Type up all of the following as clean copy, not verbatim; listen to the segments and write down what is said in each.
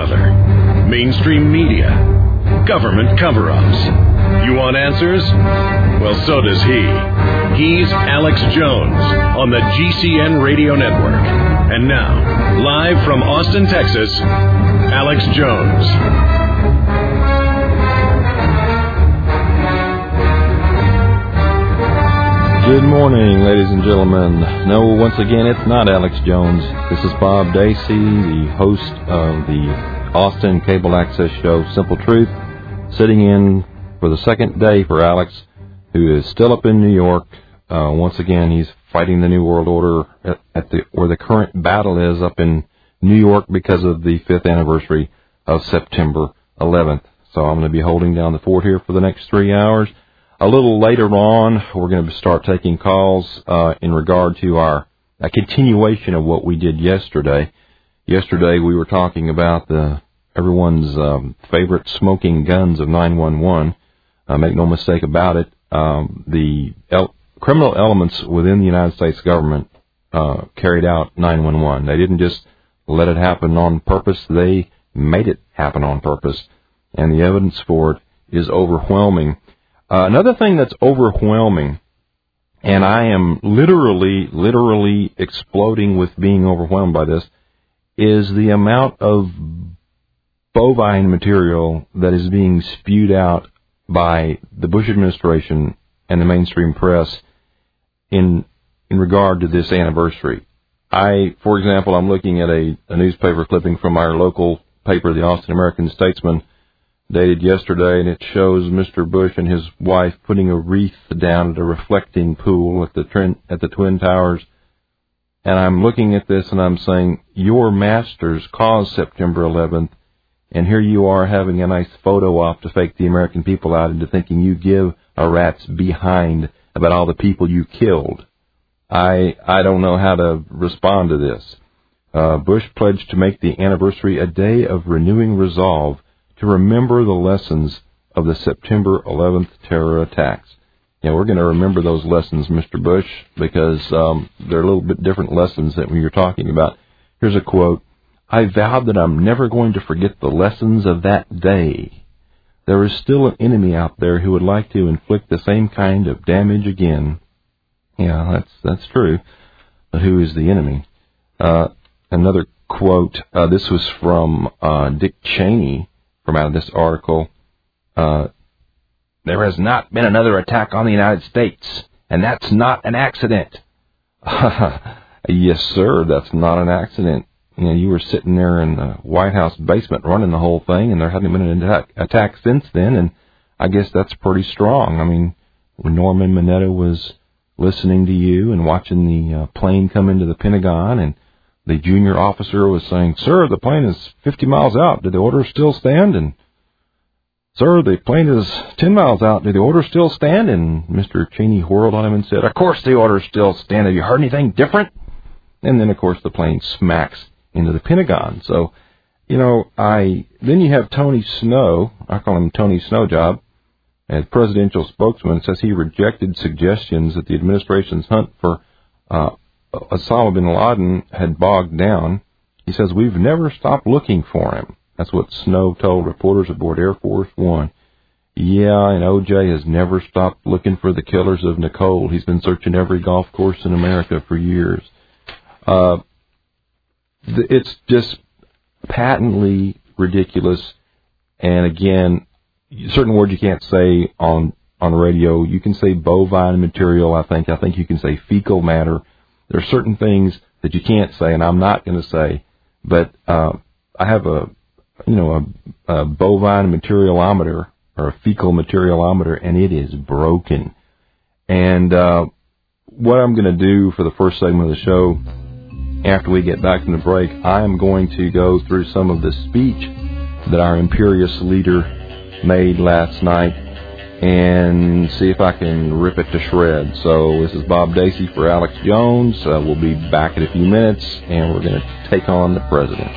another. Mainstream media. Government cover-ups. You want answers? Well, so does he. He's Alex Jones on the GCN Radio Network. And now, live from Austin, Texas, Alex Jones. Good morning, ladies and gentlemen. No, once again, it's not Alex Jones. This is Bob Dacey, the host of the Austin Cable Access show, Simple Truth, sitting in for the second day for Alex, who is still up in New York. Once again, he's fighting the New World Order where the current battle is up in New York because of the 5th anniversary of September 11th. So I'm going to be holding down the fort here for the next 3 hours. A little later on, we're going to start taking calls in regard to a continuation of what we did yesterday. Yesterday, we were talking about everyone's favorite smoking guns of 911. Make no mistake about it. The criminal elements within the United States government carried out 911. They didn't just let it happen on purpose. They made it happen on purpose. And the evidence for it is overwhelming. Another thing that's overwhelming, and I am literally exploding with being overwhelmed by this, is the amount of bovine material that is being spewed out by the Bush administration and the mainstream press in regard to this anniversary. For example, I'm looking at a newspaper clipping from our local paper, the Austin American Statesman, dated yesterday, and it shows Mr. Bush and his wife putting a wreath down at a reflecting pool at the Twin Towers. And I'm looking at this and I'm saying, your masters caused September 11th, and here you are having a nice photo op to fake the American people out into thinking you give a rat's behind about all the people you killed. I don't know how to respond to this. Bush pledged to make the anniversary a day of renewing resolve to remember the lessons of the September 11th terror attacks. Now, we're going to remember those lessons, Mr. Bush, because they're a little bit different lessons than we were talking about. Here's a quote. I vowed that I'm never going to forget the lessons of that day. There is still an enemy out there who would like to inflict the same kind of damage again. Yeah, that's true. But who is the enemy? Another quote. This was from Dick Cheney. From out of this article, there has not been another attack on the United States, and that's not an accident. Yes, sir, that's not an accident. You know, you were sitting there in the White House basement running the whole thing, and there hasn't been an attack since then, and I guess that's pretty strong. I mean, when Norman Mineta was listening to you and watching the plane come into the Pentagon, and the junior officer was saying, sir, the plane is 50 miles out. Do the orders still stand? And, sir, the plane is 10 miles out. Do the orders still stand? And Mr. Cheney whirled on him and said, of course the orders still stand. Have you heard anything different? And then, of course, the plane smacks into the Pentagon. So, you know, then you have Tony Snow. I call him Tony Snowjob, as presidential spokesman, says he rejected suggestions that the administration's hunt for Osama bin Laden had bogged down. He says, we've never stopped looking for him. That's what Snow told reporters aboard Air Force One. Yeah, and O.J. has never stopped looking for the killers of Nicole. He's been searching every golf course in America for years. It's just patently ridiculous. And again, certain words you can't say on radio. You can say bovine material, I think. I think you can say fecal matter. There are certain things that you can't say, and I'm not going to say. But I have a bovine materialometer or a fecal materialometer, and it is broken. And what I'm going to do for the first segment of the show, after we get back from the break, I am going to go through some of the speech that our imperious leader made last night and see if I can rip it to shreds. So this is Bob Dacey for Alex Jones. We'll be back in a few minutes, and we're going to take on the president.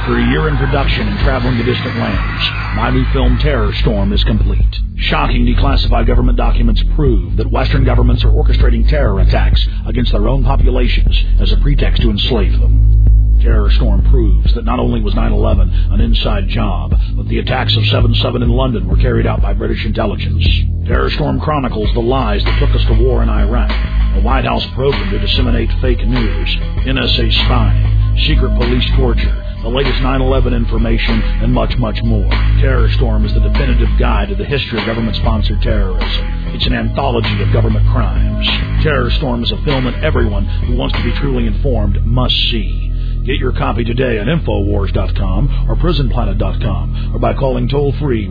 After a year in production and traveling to distant lands, my new film Terror Storm is complete. Shocking declassified government documents prove that Western governments are orchestrating terror attacks against their own populations as a pretext to enslave them. Terror Storm proves that not only was 9/11 an inside job, but the attacks of 7/7 in London were carried out by British intelligence. Terror Storm chronicles the lies that took us to war in Iraq, a White House program to disseminate fake news, NSA spying, secret police torture, the latest 9/11 information, and much, much more. Terror Storm is the definitive guide to the history of government-sponsored terrorism. It's an anthology of government crimes. Terror Storm is a film that everyone who wants to be truly informed must see. Get your copy today at Infowars.com or PrisonPlanet.com or by calling toll-free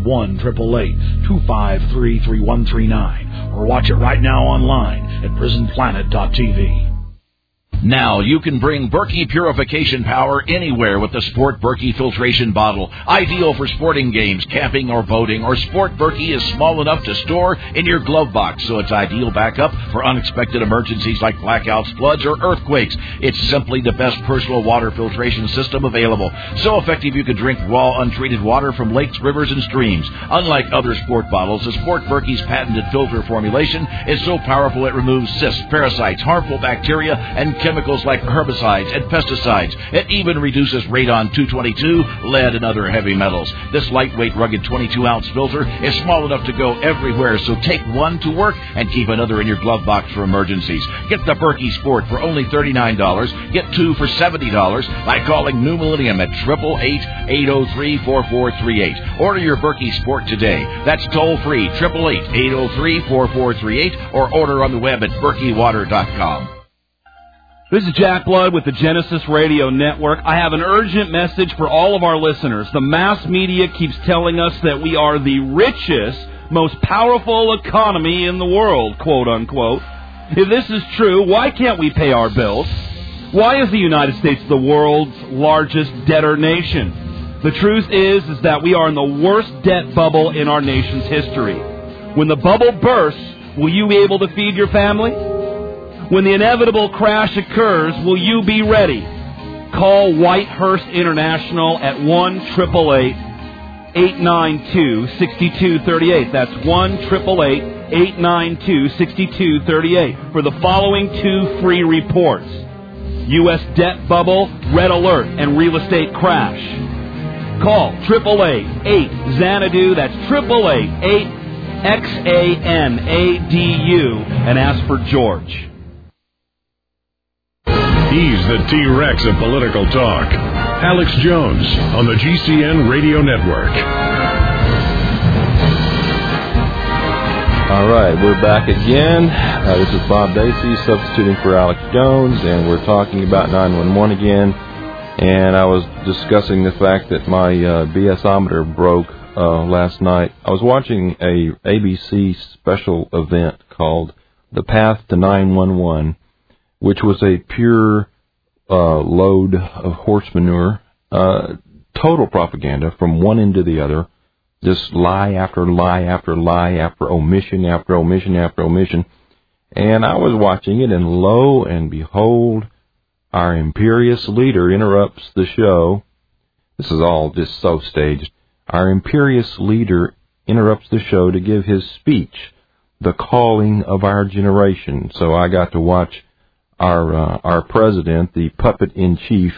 1-888-253-3139 or watch it right now online at PrisonPlanet.tv. Now you can bring Berkey purification power anywhere with the Sport Berkey filtration bottle. Ideal for sporting games, camping, or boating. Or Sport Berkey is small enough to store in your glove box, so it's ideal backup for unexpected emergencies like blackouts, floods, or earthquakes. It's simply the best personal water filtration system available. So effective you can drink raw, untreated water from lakes, rivers, and streams. Unlike other sport bottles, the Sport Berkey's patented filter formulation is so powerful it removes cysts, parasites, harmful bacteria, and chemicals like herbicides and pesticides. It even reduces radon-222, lead, and other heavy metals. This lightweight, rugged 22-ounce filter is small enough to go everywhere, so take one to work and keep another in your glove box for emergencies. Get the Berkey Sport for only $39. Get two for $70 by calling New Millennium at 888-803-4438. Order your Berkey Sport today. That's toll-free, 888-803-4438, or order on the web at berkeywater.com. This is Jack Blood with the Genesis Radio Network. I have an urgent message for all of our listeners. The mass media keeps telling us that we are the richest, most powerful economy in the world, quote unquote. If this is true, why can't we pay our bills? Why is the United States the world's largest debtor nation? The truth is that we are in the worst debt bubble in our nation's history. When the bubble bursts, will you be able to feed your family? When the inevitable crash occurs, will you be ready? Call Whitehurst International at 1-888-892-6238. That's 1-888-892-6238 for the following two free reports. U.S. debt bubble, red alert, and real estate crash. Call 888-8-XANADU. That's 888-8-XANADU and ask for George. He's the T-Rex of political talk. Alex Jones on the GCN Radio Network. All right, we're back again. This is Bob Dacey substituting for Alex Jones, and we're talking about 911 again. And I was discussing the fact that my BS-ometer broke last night. I was watching a ABC special event called The Path to 911, which was a pure load of horse manure, total propaganda from one end to the other, just lie after lie after lie after omission after omission after omission. And I was watching it, and lo and behold, our imperious leader interrupts the show. This is all just so staged. Our imperious leader interrupts the show to give his speech, The Calling of Our Generation. So I got to watch our president, the puppet-in-chief,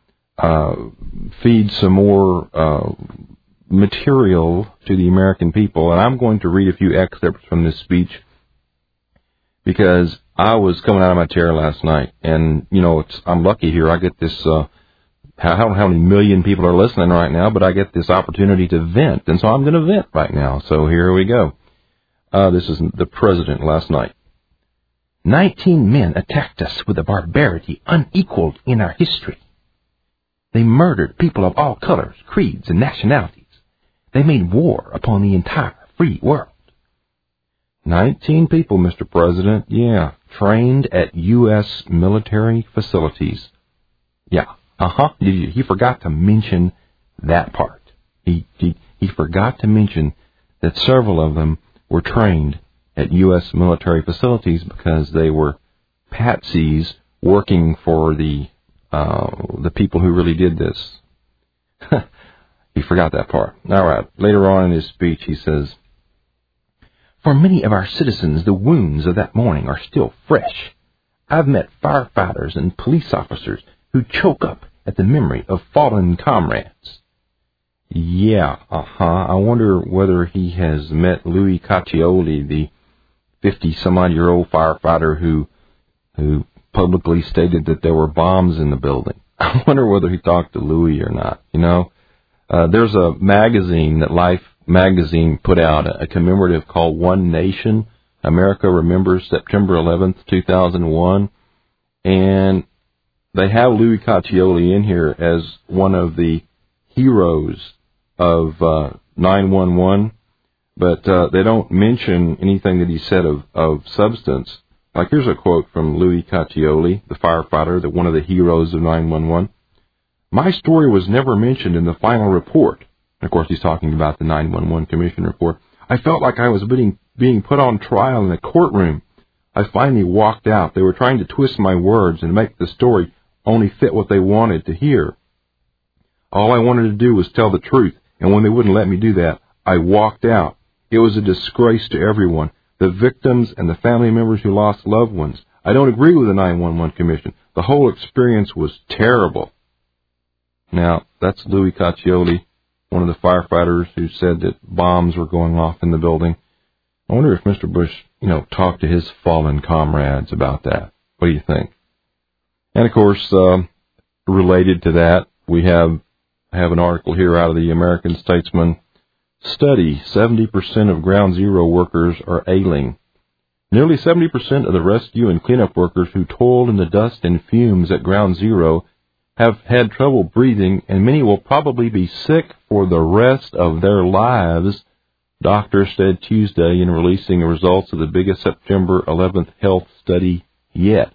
feed some more material to the American people. And I'm going to read a few excerpts from this speech because I was coming out of my chair last night. And, you know, I'm lucky here. I get this, I don't know how many million people are listening right now, but I get this opportunity to vent. And so I'm going to vent right now. So here we go. This is the president last night. 19 men attacked us with a barbarity unequaled in our history. They murdered people of all colors, creeds, and nationalities. They made war upon the entire free world. 19 people, Mr. President, trained at U.S. military facilities. He forgot to mention that part. He forgot to mention that several of them were trained at U.S. military facilities because they were patsies working for the people who really did this. He forgot that part. All right. Later on in his speech, he says, "For many of our citizens, the wounds of that morning are still fresh. I've met firefighters and police officers who choke up at the memory of fallen comrades." Yeah, I wonder whether he has met Louis Caccioli, the 50-some-odd-year-old firefighter who publicly stated that there were bombs in the building. I wonder whether he talked to Louis or not. You know, there's a magazine that Life magazine put out, a commemorative called One Nation. America Remembers September 11th, 2001. And they have Louis Caccioli in here as one of the heroes of 9/11, but they don't mention anything that he said of substance. Like, here's a quote from Louis Caccioli, the firefighter, one of the heroes of 9/11. "My story was never mentioned in the final report." And of course, he's talking about the 9/11 Commission report. "I felt like I was being put on trial in a courtroom. I finally walked out. They were trying to twist my words and make the story only fit what they wanted to hear. All I wanted to do was tell the truth, and when they wouldn't let me do that, I walked out. It was a disgrace to everyone, the victims and the family members who lost loved ones. I don't agree with the 9/11 Commission. The whole experience was terrible." Now, that's Louis Caccioli, one of the firefighters who said that bombs were going off in the building. I wonder if Mr. Bush, talked to his fallen comrades about that. What do you think? And, of course, related to that, we have an article here out of the American Statesman. Study, 70% of Ground Zero workers are ailing. Nearly 70% of the rescue and cleanup workers who toiled in the dust and fumes at Ground Zero have had trouble breathing, and many will probably be sick for the rest of their lives, doctors said Tuesday in releasing the results of the biggest September 11th health study yet.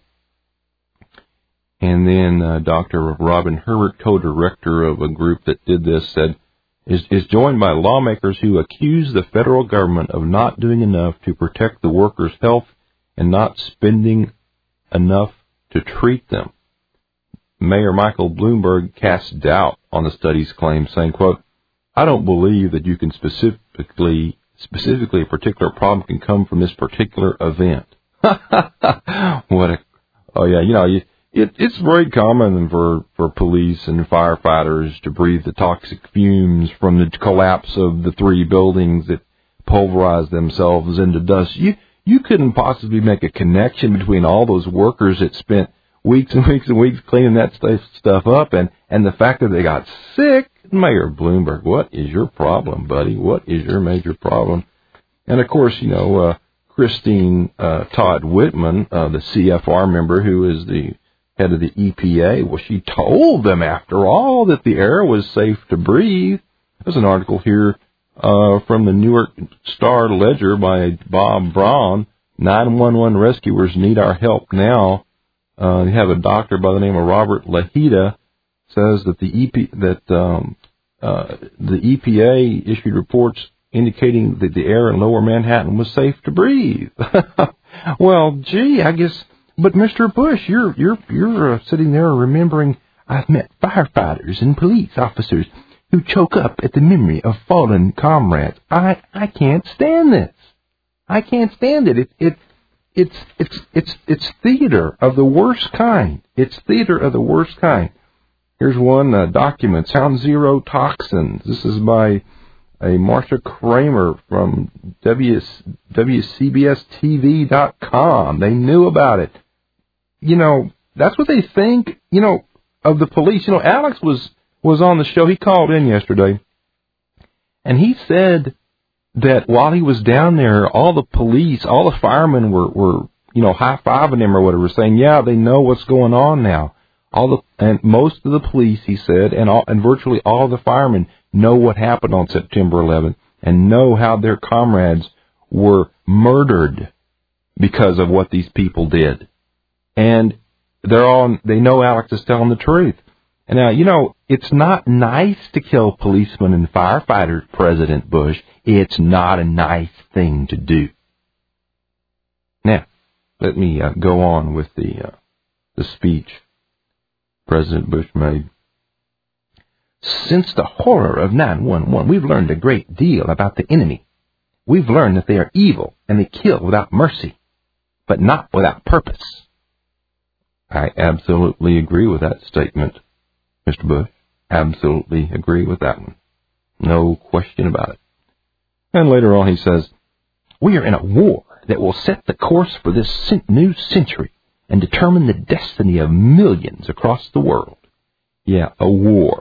And then Dr. Robin Herbert, co-director of a group that did this, said, is joined by lawmakers who accuse the federal government of not doing enough to protect the workers' health and not spending enough to treat them. Mayor Michael Bloomberg cast doubt on the study's claims, saying, quote, "I don't believe that you can specifically a particular problem can come from this particular event." It's very common for police and firefighters to breathe the toxic fumes from the collapse of the 3 buildings that pulverized themselves into dust. You couldn't possibly make a connection between all those workers that spent weeks and weeks and weeks cleaning that stuff up and the fact that they got sick. Mayor Bloomberg, what is your problem, buddy? What is your major problem? And, of course, Christine Todd Whitman, the CFR member who is the head of the EPA, well, she told them, after all, that the air was safe to breathe. There's an article here from the Newark Star Ledger by Bob Braun. 911 rescuers need our help now. They have a doctor by the name of Robert Lahita, says that the EPA issued reports indicating that the air in Lower Manhattan was safe to breathe. Well, gee, I guess. But Mr. Bush, you're sitting there remembering, I've met firefighters and police officers who choke up at the memory of fallen comrades. I can't stand this. I can't stand it. It's theater of the worst kind. It's theater of the worst kind. Here's one document, Ground Zero toxins. This is by a Marsha Kramer from WCBSTV.com. They knew about it. That's what they think, of the police. Alex was on the show. He called in yesterday, and he said that while he was down there, all the police, all the firemen were high-fiving him or whatever, saying, yeah, they know what's going on now. And most of the police, he said, and virtually all of the firemen know what happened on September 11th and know how their comrades were murdered because of what these people did. And they know Alex is telling the truth. And now, it's not nice to kill policemen and firefighters, President Bush. It's not a nice thing to do. Now, let me go on with the speech President Bush made. Since the horror of 9/11, we've learned a great deal about the enemy. We've learned that they are evil and they kill without mercy, but not without purpose. I absolutely agree with that statement, Mr. Bush. Absolutely agree with that one. No question about it. And later on he says, we are in a war that will set the course for this new century and determine the destiny of millions across the world. Yeah, a war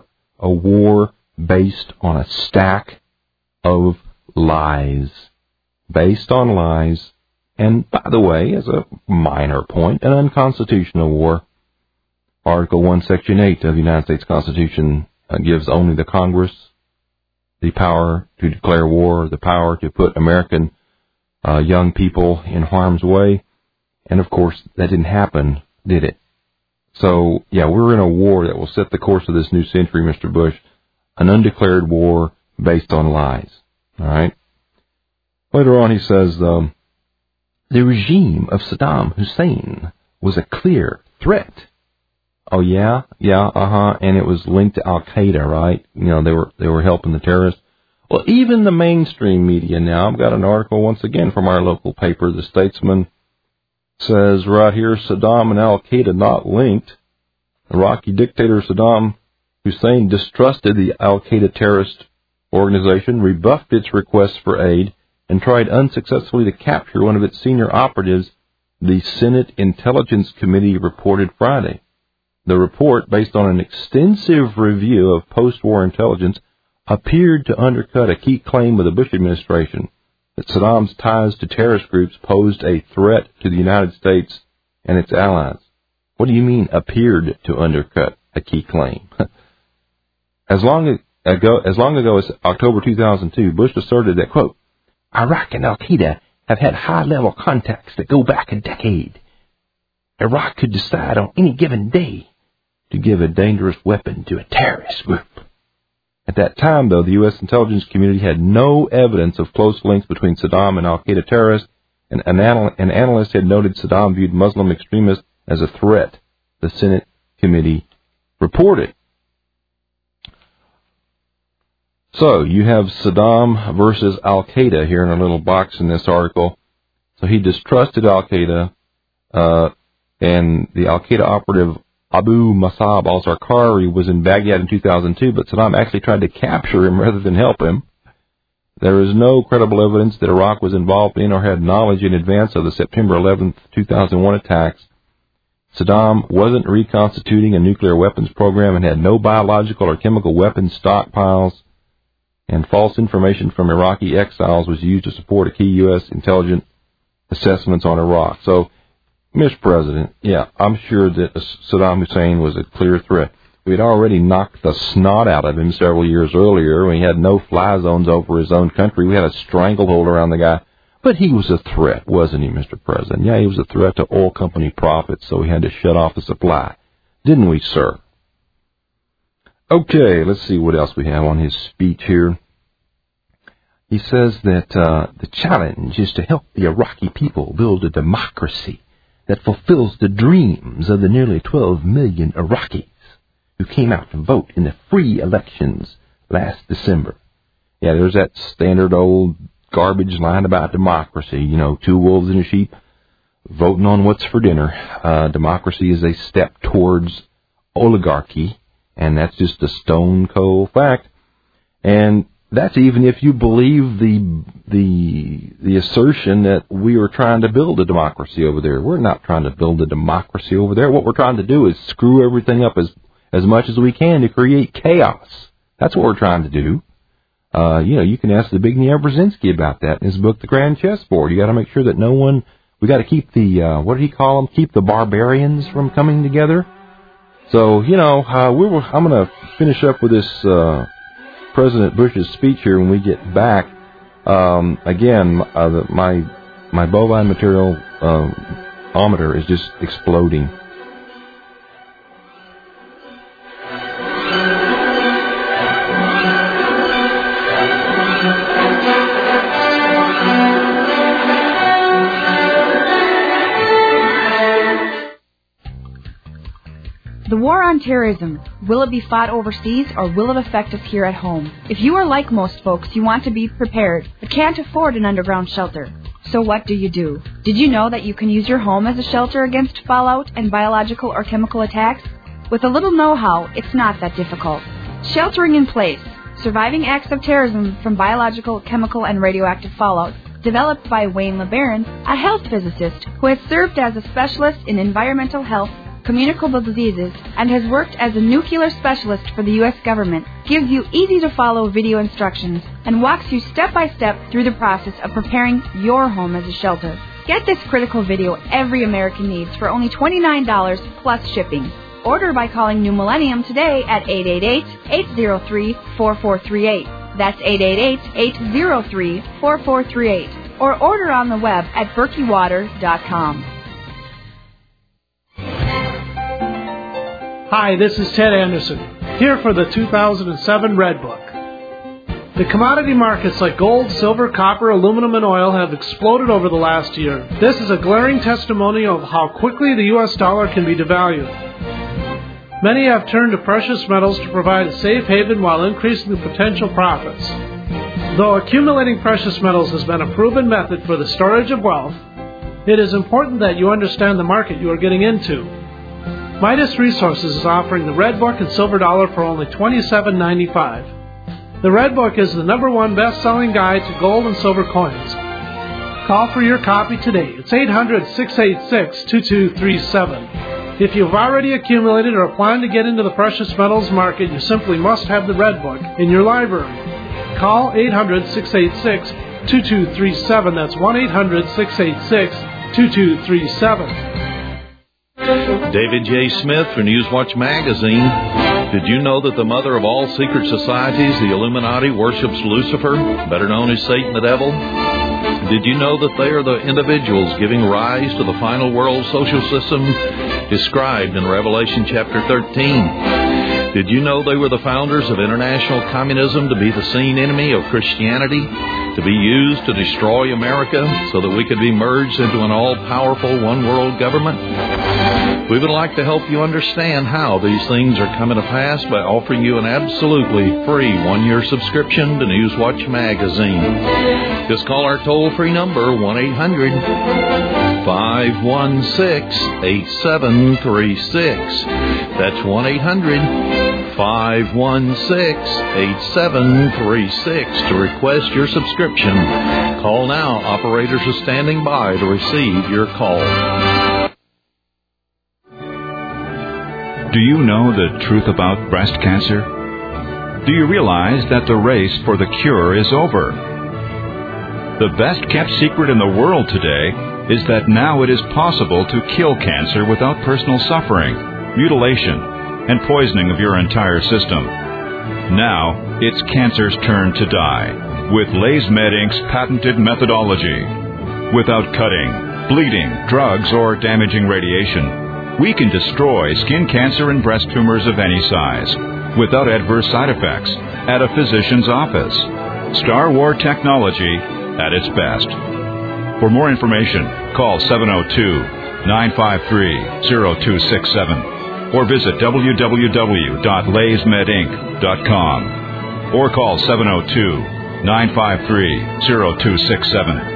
based on a stack of lies. Based on lies. And, by the way, as a minor point, an unconstitutional war. Article 1, Section 8 of the United States Constitution gives only the Congress the power to declare war, the power to put American young people in harm's way. And, of course, that didn't happen, did it? So, yeah, we're in a war that will set the course of this new century, Mr. Bush. An undeclared war based on lies. All right? Later on he says, the regime of Saddam Hussein was a clear threat. Oh, yeah, and it was linked to Al-Qaeda, right? You know, they were helping the terrorists. Well, even the mainstream media now, I've got an article once again from our local paper, The Statesman, says right here, Saddam and Al-Qaeda not linked. Iraqi dictator Saddam Hussein distrusted the Al-Qaeda terrorist organization, rebuffed its requests for aid, and tried unsuccessfully to capture one of its senior operatives, the Senate Intelligence Committee reported Friday. The report, based on an extensive review of post-war intelligence, appeared to undercut a key claim of the Bush administration, that Saddam's ties to terrorist groups posed a threat to the United States and its allies. What do you mean, appeared to undercut a key claim? As long ago as October 2002, Bush asserted that, quote, Iraq and Al-Qaeda have had high-level contacts that go back a decade. Iraq could decide on any given day to give a dangerous weapon to a terrorist group. At that time, though, the U.S. intelligence community had no evidence of close links between Saddam and Al-Qaeda terrorists, and an analyst had noted Saddam viewed Muslim extremists as a threat, the Senate committee reported. So, you have Saddam versus Al-Qaeda here in a little box in this article. So he distrusted Al-Qaeda, and the Al-Qaeda operative Abu Musab al-Zarqawi was in Baghdad in 2002, but Saddam actually tried to capture him rather than help him. There is no credible evidence that Iraq was involved in or had knowledge in advance of the September 11, 2001 attacks. Saddam wasn't reconstituting a nuclear weapons program and had no biological or chemical weapons stockpiles. And false information from Iraqi exiles was used to support a key U.S. intelligence assessments on Iraq. So, Mr. President, yeah, I'm sure that Saddam Hussein was a clear threat. We had already knocked the snot out of him several years earlier. We had no fly zones over his own country. We had a stranglehold around the guy. But he was a threat, wasn't he, Mr. President? Yeah, he was a threat to oil company profits, so we had to shut off the supply. Didn't we, sir? Okay, let's see what else we have on his speech here. He says that the challenge is to help the Iraqi people build a democracy that fulfills the dreams of the nearly 12 million Iraqis who came out to vote in the free elections last December. Yeah, there's that standard old garbage line about democracy. You know, two wolves and a sheep voting on what's for dinner. Democracy is a step towards oligarchy, and that's just a stone cold fact. And that's even if you believe the assertion that we are trying to build a democracy over there. We're not trying to build a democracy over there. What we're trying to do is screw everything up as much as we can to create chaos. That's what we're trying to do. You can ask the big Zbigniew Brzezinski about that in his book, The Grand Chessboard. You got to make sure that we got to keep what did he call them? Keep the barbarians from coming together. So, I'm going to finish up with this President Bush's speech here when we get back. Again, my bovine material ometer is just exploding. The war on terrorism, will it be fought overseas or will it affect us here at home? If you are like most folks, you want to be prepared, but can't afford an underground shelter. So what do? Did you know that you can use your home as a shelter against fallout and biological or chemical attacks? With a little know-how, it's not that difficult. Sheltering in place, surviving acts of terrorism from biological, chemical, and radioactive fallout, developed by Wayne LeBaron, a health physicist who has served as a specialist in environmental health, communicable diseases, and has worked as a nuclear specialist for the U.S. government, gives you easy-to-follow video instructions and walks you step-by-step through the process of preparing your home as a shelter. Get this critical video every American needs for only $29 plus shipping. Order by calling New Millennium today at 888-803-4438. That's 888-803-4438. Or order on the web at berkeywater.com. Hi, this is Ted Anderson, here for the 2007 Red Book. The commodity markets like gold, silver, copper, aluminum, and oil have exploded over the last year. This is a glaring testimonial of how quickly the U.S. dollar can be devalued. Many have turned to precious metals to provide a safe haven while increasing the potential profits. Though accumulating precious metals has been a proven method for the storage of wealth, it is important that you understand the market you are getting into. Midas Resources is offering the Red Book and Silver Dollar for only $27.95. The Red Book is the #1 best-selling guide to gold and silver coins. Call for your copy today. It's 800-686-2237. If you've already accumulated or plan to get into the precious metals market, you simply must have the Red Book in your library. Call 800-686-2237. That's 1-800-686-2237. David J. Smith for Newswatch Magazine. Did you know that the mother of all secret societies, the Illuminati, worships Lucifer, better known as Satan the Devil? Did you know that they are the individuals giving rise to the final world social system described in Revelation chapter 13? Did you know they were the founders of international communism to be the seen enemy of Christianity, to be used to destroy America so that we could be merged into an all-powerful one-world government? We would like to help you understand how these things are coming to pass by offering you an absolutely free one-year subscription to Newswatch Magazine. Just call our toll-free number, 1-800-516-8736. That's 1-800-516-8736 to request your subscription. Call now. Operators are standing by to receive your call. Do you know the truth about breast cancer? Do you realize that the race for the cure is over? The best-kept secret in the world today is that now it is possible to kill cancer without personal suffering, mutilation, and poisoning of your entire system. Now, it's cancer's turn to die with LaysMed Inc.'s patented methodology. Without cutting, bleeding, drugs, or damaging radiation, we can destroy skin cancer and breast tumors of any size without adverse side effects at a physician's office. Star War technology at its best. For more information, call 702-953-0267 or visit www.laysmedinc.com or call 702-953-0267.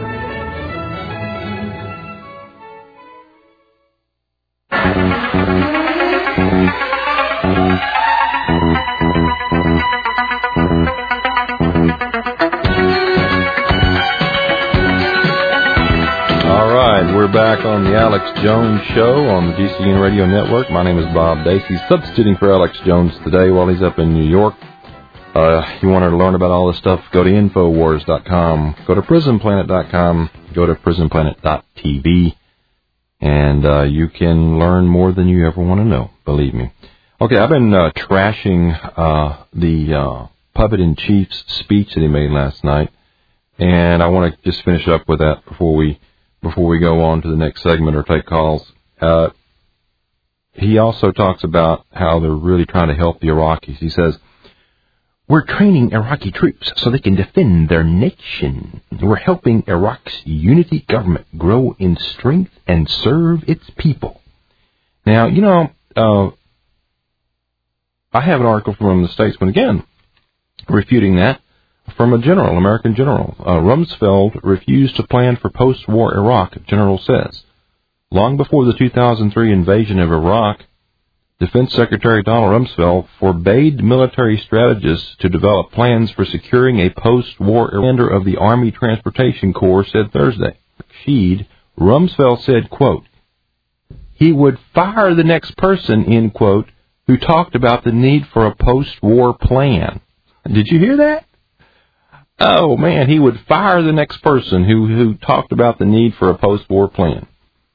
We're back on the Alex Jones Show on the GCN Radio Network. My name is Bob Dacey, substituting for Alex Jones today while he's up in New York. You want to learn about all this stuff, go to Infowars.com, go to PrisonPlanet.com, go to PrisonPlanet.tv, and you can learn more than you ever want to know, believe me. Okay, I've been trashing the Puppet-in-Chief's speech that he made last night, and I want to just finish up with that before we go on to the next segment or take calls. He also talks about how they're really trying to help the Iraqis. He says, we're training Iraqi troops so they can defend their nation. We're helping Iraq's unity government grow in strength and serve its people. Now, I have an article from the Statesman again, refuting that, from a general, American general. Rumsfeld refused to plan for post-war Iraq, general says. Long before the 2003 invasion of Iraq, Defense Secretary Donald Rumsfeld forbade military strategists to develop plans for securing a post-war commander of the Army Transportation Corps said Thursday. Rumsfeld said, quote, he would fire the next person, end quote, who talked about the need for a post-war plan. Did you hear that? Oh, man, he would fire the next person who talked about the need for a post-war plan.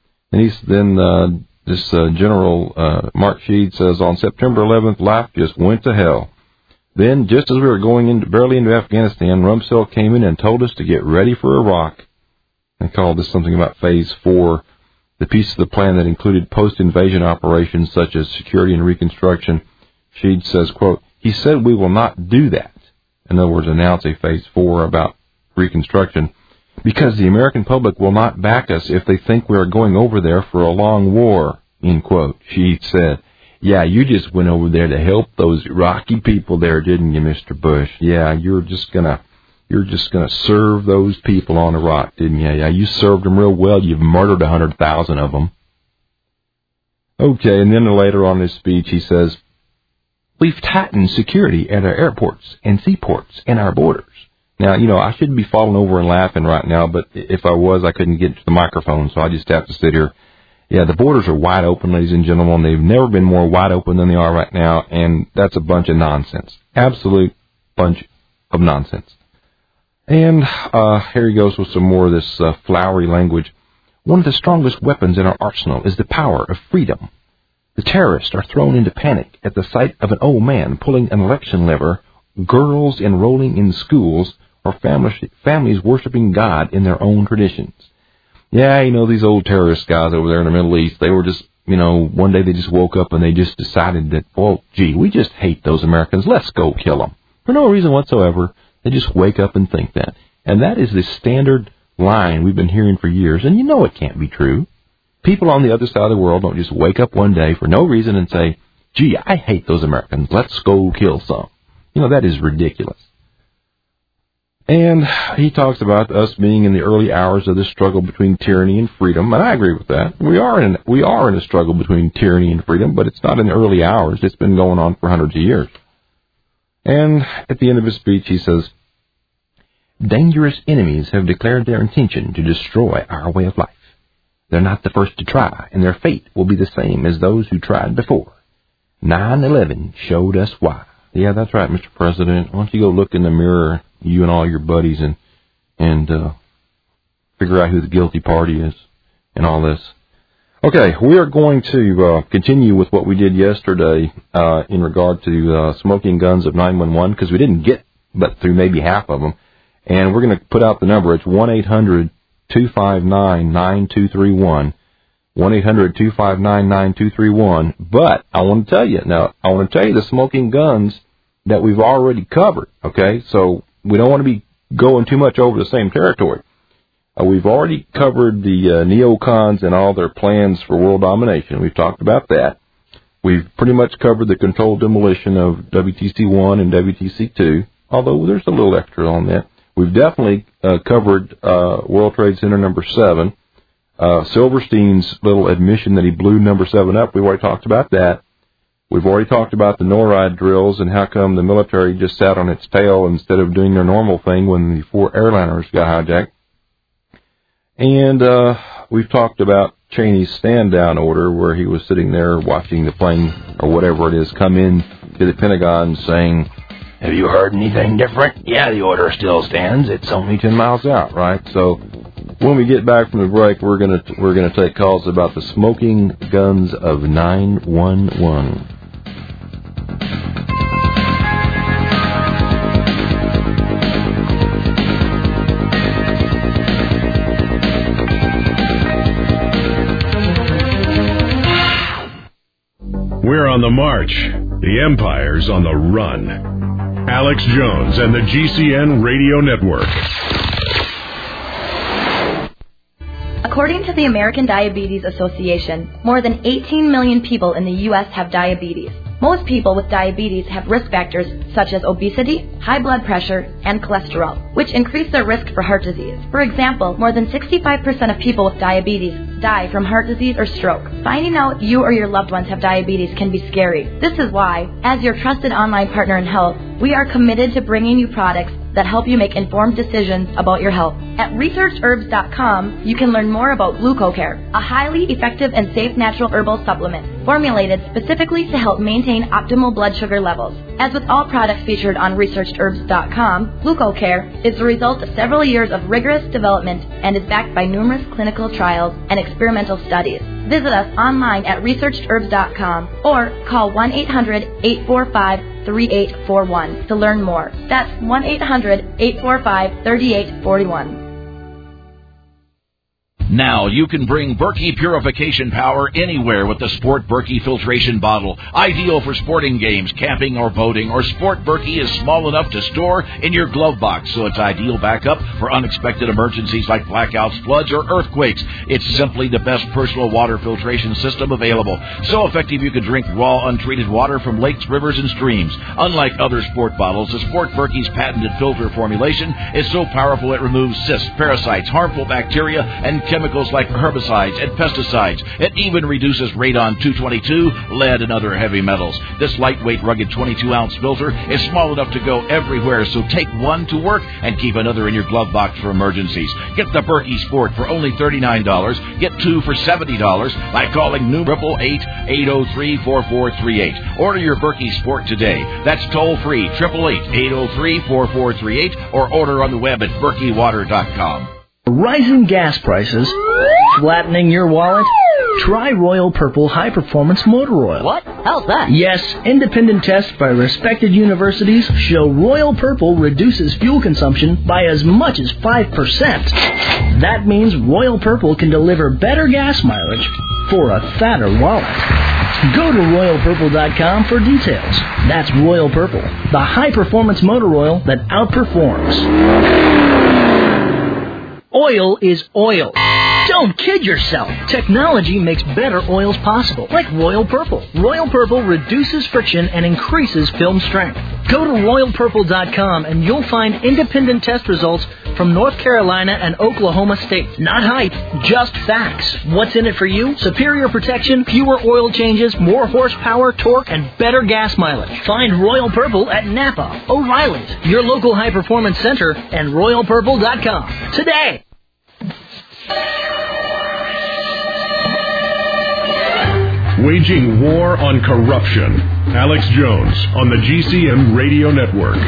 And this General Mark Sheed says, on September 11th, life just went to hell. Then, just as we were going barely into Afghanistan, Rumsfeld came in and told us to get ready for Iraq. They called this something about Phase 4, the piece of the plan that included post-invasion operations such as security and reconstruction. Sheed says, quote, he said we will not do that. In other words, announce a Phase 4 about reconstruction, because the American public will not back us if they think we are going over there for a long war, end quote. She said, yeah, you just went over there to help those Iraqi people there, didn't you, Mr. Bush? Yeah, you're just gonna serve those people on Iraq, didn't you? Yeah, you served them real well. You've murdered 100,000 of them. Okay, and then later on in his speech he says, we've tightened security at our airports and seaports and our borders. Now, I shouldn't be falling over and laughing right now, but if I was, I couldn't get to the microphone, so I just have to sit here. Yeah, the borders are wide open, ladies and gentlemen. They've never been more wide open than they are right now, and that's a bunch of nonsense. Absolute bunch of nonsense. And here he goes with some more of this flowery language. One of the strongest weapons in our arsenal is the power of freedom. The terrorists are thrown into panic at the sight of an old man pulling an election lever, girls enrolling in schools, or families worshiping God in their own traditions. Yeah, these old terrorist guys over there in the Middle East, they were just, one day they just woke up and they just decided that, well, gee, we just hate those Americans. Let's go kill them. For no reason whatsoever. They just wake up and think that. And that is the standard line we've been hearing for years, and it can't be true. People on the other side of the world don't just wake up one day for no reason and say, gee, I hate those Americans. Let's go kill some. That is ridiculous. And he talks about us being in the early hours of the struggle between tyranny and freedom, and I agree with that. We are in a struggle between tyranny and freedom, but it's not in the early hours. It's been going on for hundreds of years. And at the end of his speech, he says, dangerous enemies have declared their intention to destroy our way of life. They're not the first to try, and their fate will be the same as those who tried before. 9/11 showed us why. Yeah, that's right, Mr. President. Why don't you go look in the mirror, you and all your buddies, and figure out who the guilty party is and all this. Okay, we are going to continue with what we did yesterday in regard to smoking guns of 911, because we didn't get but through maybe half of them. And we're going to put out the number. It's 1-800-259-9231. 1-800-259-9231. But I want to tell you the smoking guns that we've already covered, okay? So we don't want to be going too much over the same territory. We've already covered the neocons and all their plans for world domination. We've talked about that. We've pretty much covered the controlled demolition of WTC-1 and WTC-2, although there's a little extra on that. We've definitely covered World Trade Center number 7. Silverstein's little admission that he blew number 7 up, we've already talked about that. We've already talked about the NORAD drills and how come the military just sat on its tail instead of doing their normal thing when the 4 airliners got hijacked. And we've talked about Cheney's stand-down order, where he was sitting there watching the plane, or whatever it is, come in to the Pentagon saying, have you heard anything different? Yeah, the order still stands. It's only 10 miles out, right? So when we get back from the break, we're gonna take calls about the smoking guns of 911. We're on the march. The Empire's on the run. Alex Jones and the GCN Radio Network. According to the American Diabetes Association, more than 18 million people in the U.S. have diabetes. Most people with diabetes have risk factors such as obesity, high blood pressure, and cholesterol, which increase their risk for heart disease. For example, more than 65% of people with diabetes die from heart disease or stroke. Finding out you or your loved ones have diabetes can be scary. This is why, as your trusted online partner in health, we are committed to bringing you products that help you make informed decisions about your health. At researchherbs.com, you can learn more about GlucoCare, a highly effective and safe natural herbal supplement formulated specifically to help maintain optimal blood sugar levels. As with all products featured on researchherbs.com, GlucoCare is the result of several years of rigorous development and is backed by numerous clinical trials and experimental studies. Visit us online at researchherbs.com or call 1-800-845-3841 to learn more. That's 1-800-845-3841. Now you can bring Berkey purification power anywhere with the Sport Berkey filtration bottle. Ideal for sporting games, camping or boating, or Sport Berkey is small enough to store in your glove box, so it's ideal backup for unexpected emergencies like blackouts, floods, or earthquakes. It's simply the best personal water filtration system available. So effective you can drink raw, untreated water from lakes, rivers, and streams. Unlike other sport bottles, the Sport Berkey's patented filter formulation is so powerful it removes cysts, parasites, harmful bacteria, and chemicals like herbicides and pesticides. It even reduces radon-222, lead, and other heavy metals. This lightweight, rugged 22-ounce filter is small enough to go everywhere, so take one to work and keep another in your glove box for emergencies. Get the Berkey Sport for only $39. Get two for $70 by calling new 888-803-4438. Order your Berkey Sport today. That's toll-free, 888-803-4438, or order on the web at berkeywater.com. Rising gas prices, flattening your wallet? Try Royal Purple High Performance Motor Oil. What? How's that? Yes, independent tests by respected universities show Royal Purple reduces fuel consumption by as much as 5%. That means Royal Purple can deliver better gas mileage for a fatter wallet. Go to RoyalPurple.com for details. That's Royal Purple, the high-performance motor oil that outperforms. Oil is oil. Don't kid yourself. Technology makes better oils possible, like Royal Purple. Royal Purple reduces friction and increases film strength. Go to RoyalPurple.com and you'll find independent test results from North Carolina and Oklahoma states. Not hype, just facts. What's in it for you? Superior protection, fewer oil changes, more horsepower, torque, and better gas mileage. Find Royal Purple at Napa, O'Reilly's, your local high-performance center, and RoyalPurple.com today. Waging war on corruption. Alex Jones on the GCN Radio Network.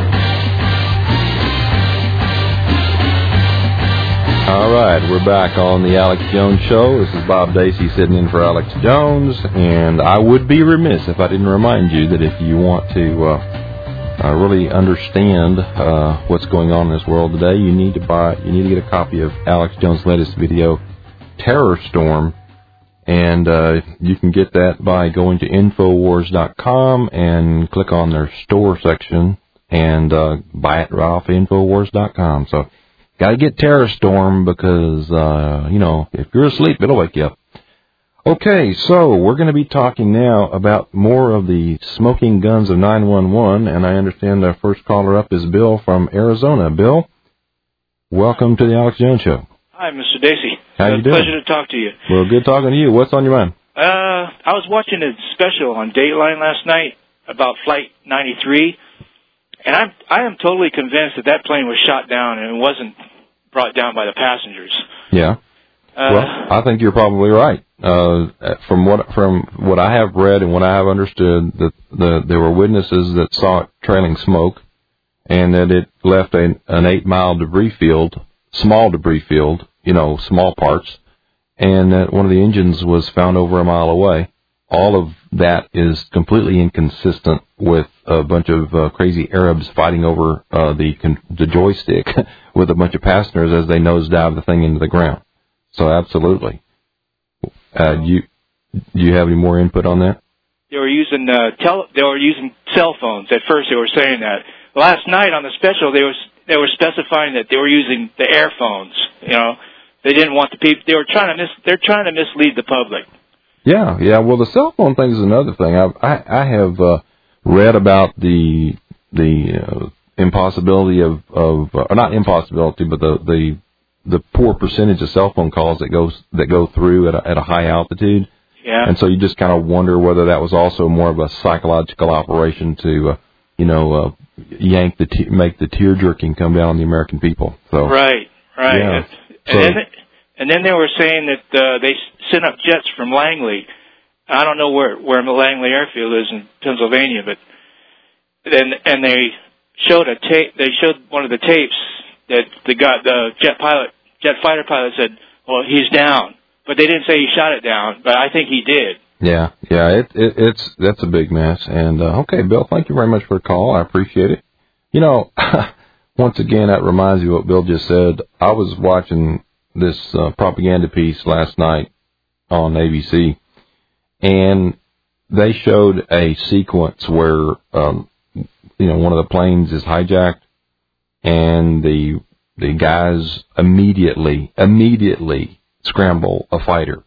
All right, we're back on the Alex Jones Show. This is Bob Dacey sitting in for Alex Jones, and I would be remiss if I didn't remind you that if you want to really understand what's going on in this world today, you need to get a copy of Alex Jones' latest video, Terror Storm. And you can get that by going to Infowars.com and click on their store section and buy it right off Infowars.com. So, got to get Terror Storm because, if you're asleep, it'll wake you up. Okay, so we're going to be talking now about more of the smoking guns of 911, and I understand our first caller up is Bill from Arizona. Bill, welcome to the Alex Jones Show. Hi, Mr. Dacey. How you doing? Pleasure to talk to you. Well, good talking to you. What's on your mind? I was watching a special on Dateline last night about Flight 93, and I am totally convinced that plane was shot down and it wasn't brought down by the passengers. Yeah. Well, I think you're probably right. From what I have read and what I have understood, that there were witnesses that saw it trailing smoke, and that it left an 8-mile debris field, small debris field, small parts, and that one of the engines was found over a mile away. All of that is completely inconsistent with a bunch of crazy Arabs fighting over the joystick with a bunch of passengers as they nosedive the thing into the ground. So absolutely. Do you have any more input on that? They were using cell phones. At first, they were saying that. Last night on the special, they were specifying that they were using the air phones. They didn't want the people. They're trying to mislead the public. Yeah. Well, the cell phone thing is another thing. I have read about the impossibility of or not impossibility, but the poor percentage of cell phone calls that go through at a high altitude. Yeah. And so you just kind of wonder whether that was also more of a psychological operation to make the tear jerking come down on the American people. So right. Yeah. And then they were saying that they sent up jets from Langley. I don't know where Langley Airfield is in Pennsylvania, but and they showed a tape. They showed one of the tapes that the jet fighter pilot said, "Well, he's down," but they didn't say he shot it down. But I think he did. Yeah. That's a big mess. And okay, Bill, thank you very much for the call. I appreciate it. Once again, that reminds me of what Bill just said. I was watching this propaganda piece last night on ABC, and they showed a sequence where one of the planes is hijacked, and the guys immediately scramble a fighter.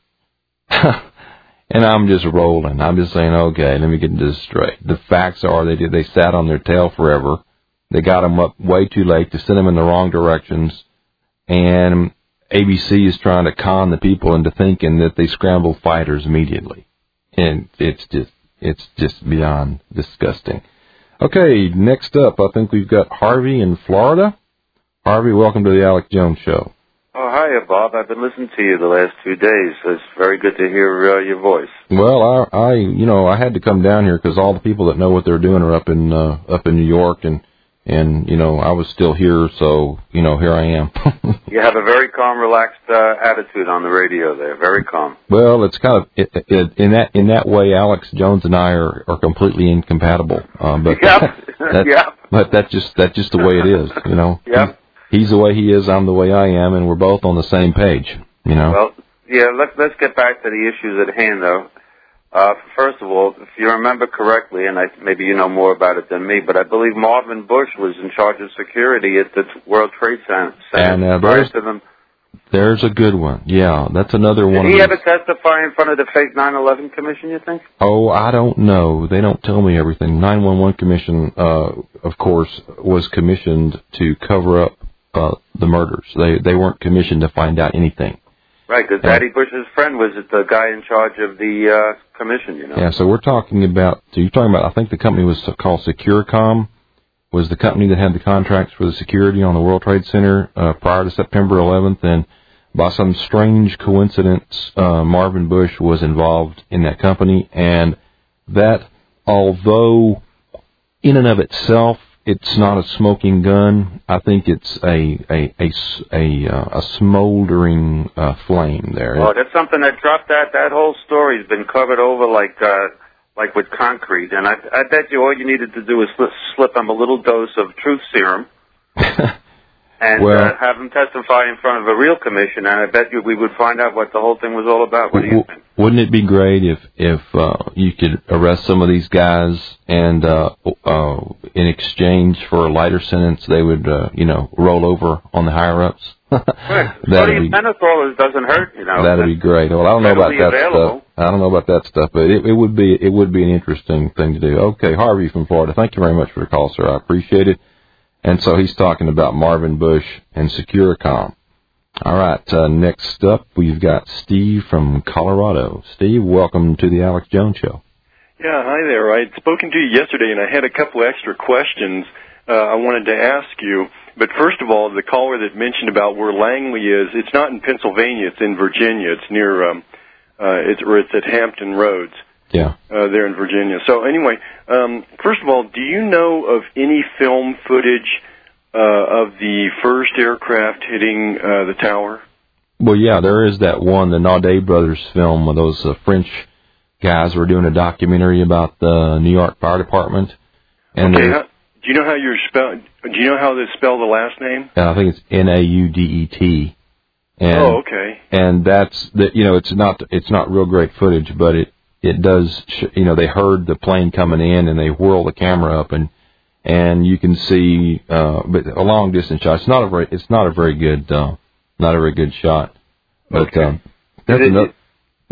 And I'm just rolling. I'm just saying, okay, let me get this straight. The facts are they sat on their tail forever. They got them up way too late to send them in the wrong directions, and ABC is trying to con the people into thinking that they scrambled fighters immediately, and it's just beyond disgusting. Okay, next up, I think we've got Harvey in Florida. Harvey, welcome to the Alex Jones Show. Oh, hiya, Bob. I've been listening to you the last 2 days. It's very good to hear your voice. Well, I had to come down here because all the people that know what they're doing are up in New York, and I was still here, so here I am. You have a very calm, relaxed attitude on the radio there. Very calm. Well, it's kind of in that way. Alex Jones and I are completely incompatible. But but that's just the way it is. Yep. He's the way he is. I'm the way I am, and we're both on the same page. Well, yeah. Let's get back to the issues at hand, though. First of all, if you remember correctly, and maybe you know more about it than me, but I believe Marvin Bush was in charge of security at the World Trade Center. And there's a good one. Yeah, that's another one. Did he ever testify in front of the fake 9/11 Commission, you think? Oh, I don't know. They don't tell me everything. 9/11 Commission, of course, was commissioned to cover up the murders. They weren't commissioned to find out anything. Right, because Daddy Bush's friend was the guy in charge of the commission, Yeah, so you're talking about, I think the company was called Securicom, was the company that had the contracts for the security on the World Trade Center prior to September 11th, and by some strange coincidence, Marvin Bush was involved in that company, and that, although in and of itself, it's not a smoking gun. I think it's a smoldering flame there. Oh, that's something that dropped that whole story's been covered over like with concrete. And I bet you all you needed to do is slip them a little dose of truth serum and have them testify in front of a real commission. And I bet you we would find out what the whole thing was all about. What do you think? Wouldn't it be great if you could arrest some of these guys and in exchange for a lighter sentence they would roll over on the higher ups? Right. Sodium pentothal doesn't hurt, That'd be great. Well, I don't know about that stuff. I don't know about that stuff, but it would be an interesting thing to do. Okay, Harvey from Florida. Thank you very much for the call, sir. I appreciate it. And so he's talking about Marvin Bush and Securicom. All right, next up, we've got Steve from Colorado. Steve, welcome to the Alex Jones Show. Yeah, hi there. I'd spoken to you yesterday, and I had a couple extra questions I wanted to ask you. But first of all, the caller that mentioned about where Langley is, it's not in Pennsylvania, it's in Virginia. It's near, it's at Hampton Roads. Yeah. There in Virginia. So anyway, first of all, do you know of any film footage of the first aircraft hitting the tower? Well, yeah, there is that one, the Naudet brothers film, where those French guys were doing a documentary about the New York Fire Department. And okay, do you know how Do you know how they spell the last name? I think it's Naudet. And, okay. And that's it's not real great footage, but it does. They heard the plane coming in, and they whirl the camera up, and you can see, but a long distance shot. It's not a very good shot. But okay. that's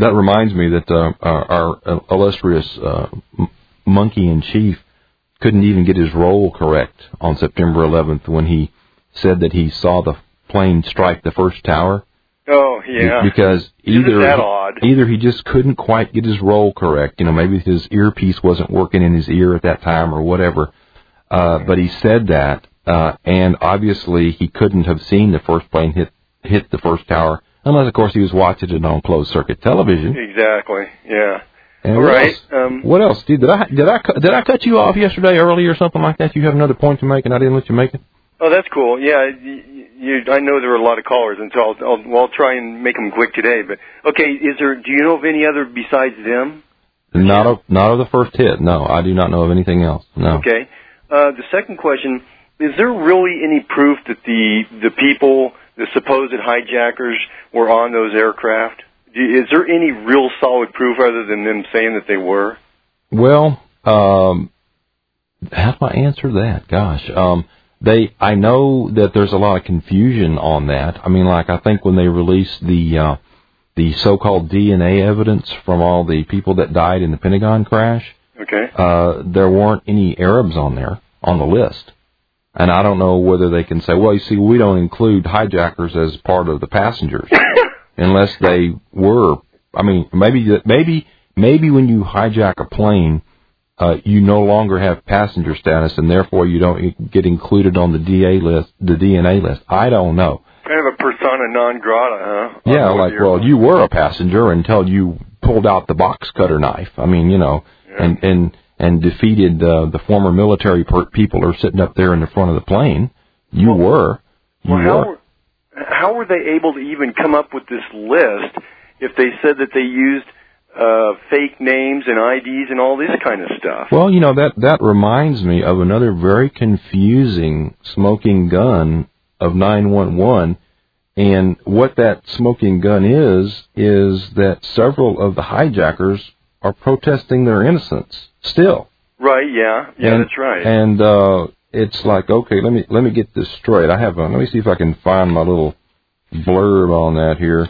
That reminds me that our illustrious monkey in chief couldn't even get his roll correct on September 11th when he said that he saw the plane strike the first tower. Oh, yeah. Because either he just couldn't quite get his roll correct. Maybe his earpiece wasn't working in his ear at that time or whatever. But he said that, and obviously he couldn't have seen the first plane hit the first tower unless, of course, he was watching it on closed-circuit television. Exactly, yeah. And all right. What else, Steve? Did I cut you off yesterday early or something like that? You have another point to make, and I didn't let you make it? Oh, that's cool. Yeah, I know there were a lot of callers, and so I'll try and make them quick today. But okay, do you know of any other besides them? Not of the first hit. No, I do not know of anything else. No. Okay. The second question: is there really any proof that the people, the supposed hijackers, were on those aircraft? Is there any real solid proof other than them saying that they were? Well, how do I answer that? Gosh, I know that there's a lot of confusion on that. I mean, I think when they released the so-called DNA evidence from all the people that died in the Pentagon crash, okay, there weren't any Arabs on there on the list. And I don't know whether they can say, well, you see, we don't include hijackers as part of the passengers. Unless they were, I mean, maybe when you hijack a plane, you no longer have passenger status, and therefore you don't get included on the DNA list. I don't know. Kind of a persona non grata, huh? Yeah, you were a passenger until you pulled out the box cutter knife. I mean, yeah. and defeated the former military people who are sitting up there in the front of the plane. You were. How were they able to even come up with this list if they said that they used fake names and IDs and all this kind of stuff? Well, that reminds me of another very confusing smoking gun of 911. And what that smoking gun is that several of the hijackers are protesting their innocence still. Right, yeah. Yeah, that's right. And it's like, okay, let me get this straight. Let me see if I can find my little blurb on that here.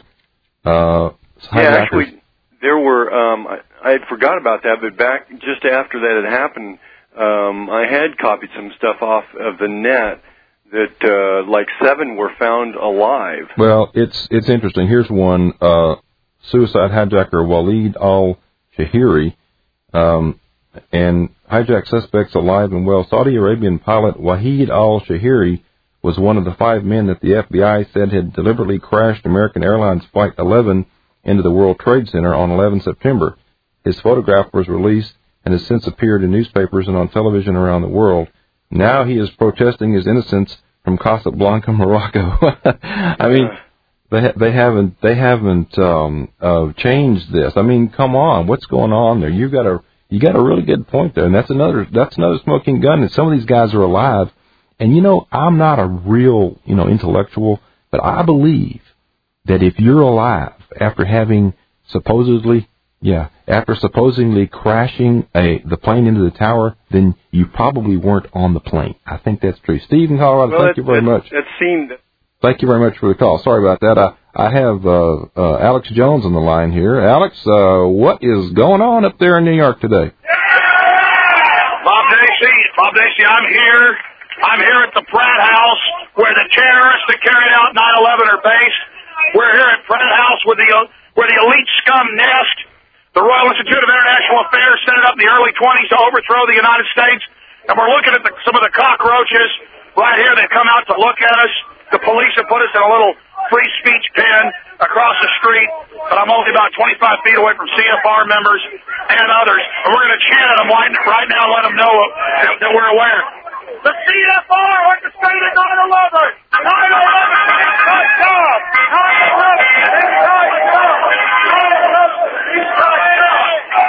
Actually, there were, I had forgot about that, but back just after that had happened, I had copied some stuff off of the net that 7 were found alive. Well, it's interesting. Here's one, suicide hijacker Waleed al-Shahiri, and hijacked suspects alive and well. Saudi Arabian pilot Waleed al-Shahiri was one of the 5 men that the FBI said had deliberately crashed American Airlines Flight 11 into the World Trade Center on 11 September. His photograph was released and has since appeared in newspapers and on television around the world. Now he is protesting his innocence from Casablanca, Morocco. I mean, they haven't changed this. I mean, come on, what's going on there? You got a really good point there, and that's another smoking gun. And some of these guys are alive. And I'm not a real intellectual, but I believe that if you're alive after supposedly crashing the plane into the tower, then you probably weren't on the plane. I think that's true. Steve in Colorado, thank you very much. Thank you very much for the call. Sorry about that. I have Alex Jones on the line here. Alex, what is going on up there in New York today? Bob Dacey, I'm here at the Pratt House where the terrorists that carried out 9/11 are based. We're here at Pratt House where the elite scum nest. The Royal Institute of International Affairs set it up in the early 20s to overthrow the United States. And we're looking at some of the cockroaches right here. They've come out to look at us. The police have put us in a little free speech pen across the street. But I'm only about 25 feet away from CFR members and others. And we're going to chant at them right now and let them know that we're aware. The CFR orchestrated 9/11. 9/11 inside job. 9/11 inside job. 9/11 inside job.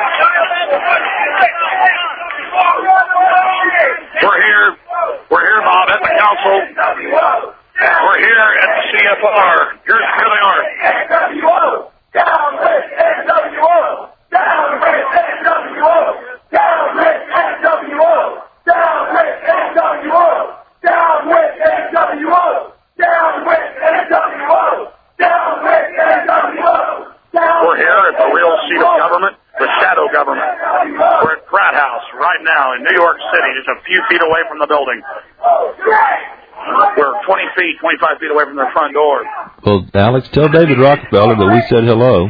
We're here, Bob, at the council. We're here at the CFR. Here they are. NWO. Down with NWO. Down with NWO. Down with NWO. Down with NWO! Down with NWO! Down with NWO! Down with NWO! We're here House right now in New York City, just a few feet away from the building. We're 20 feet, 25 feet away from their front door. Well, Alex, tell David Rockefeller that we said hello.